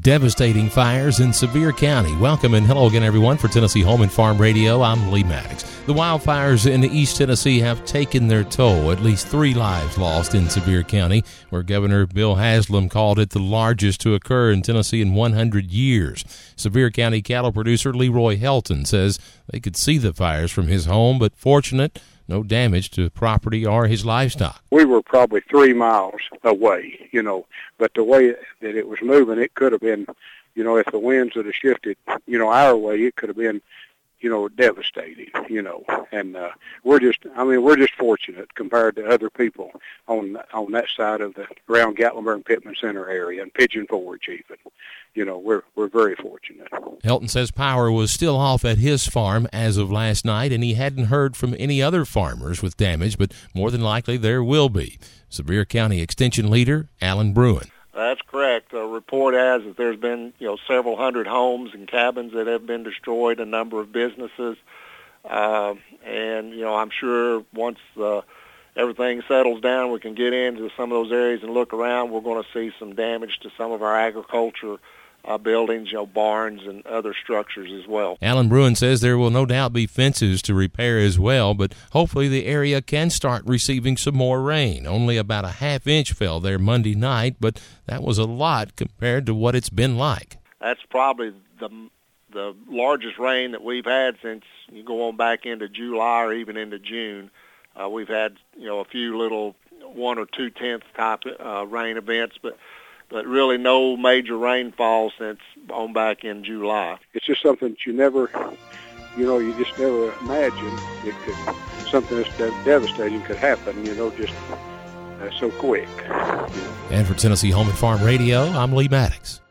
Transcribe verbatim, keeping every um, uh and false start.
Devastating fires in Sevier County. Welcome and hello again, everyone, for Tennessee Home and Farm Radio. I'm Lee Maddox. The wildfires in East Tennessee have taken their toll. At least three lives lost in Sevier County, where Governor Bill Haslam called it the largest to occur in Tennessee in one hundred years. Sevier County cattle producer Leroy Helton says they could see the fires from his home, but fortunate, no damage to property or his livestock. We were probably three miles away, you know, but the way that it was moving, it could have been, you know, if the winds would have shifted, you know, our way, it could have been, you know, devastating, you know, and uh, we're just, I mean, we're just fortunate compared to other people on on that side of the around Gatlinburg-Pittman Center area and Pigeon Forge even. You know, we're we're very fortunate. Helton says power was still off at his farm as of last night, and he hadn't heard from any other farmers with damage, but more than likely there will be. Sevier County Extension Leader Alan Bruin. That's correct. The report has that there's been, you know, several hundred homes and cabins that have been destroyed, a number of businesses, uh, and you know, I'm sure once uh, everything settles down, we can get into some of those areas and look around. We're going to see some damage to some of our agriculture Uh, buildings, you know, barns and other structures as well. Alan Bruin says there will no doubt be fences to repair as well, but hopefully the area can start receiving some more rain. Only about a half inch fell there Monday night, but that was a lot compared to what it's been like. That's probably the the largest rain that we've had since you go on back into July or even into June. Uh, we've had, you know, a few little one or two tenths type uh, rain events, but but really no major rainfall since on back in July. It's just something that you never, you know, you just never imagined it could, something that's devastating could happen, you know, just uh, so quick. You know. And for Tennessee Home and Farm Radio, I'm Lee Maddox.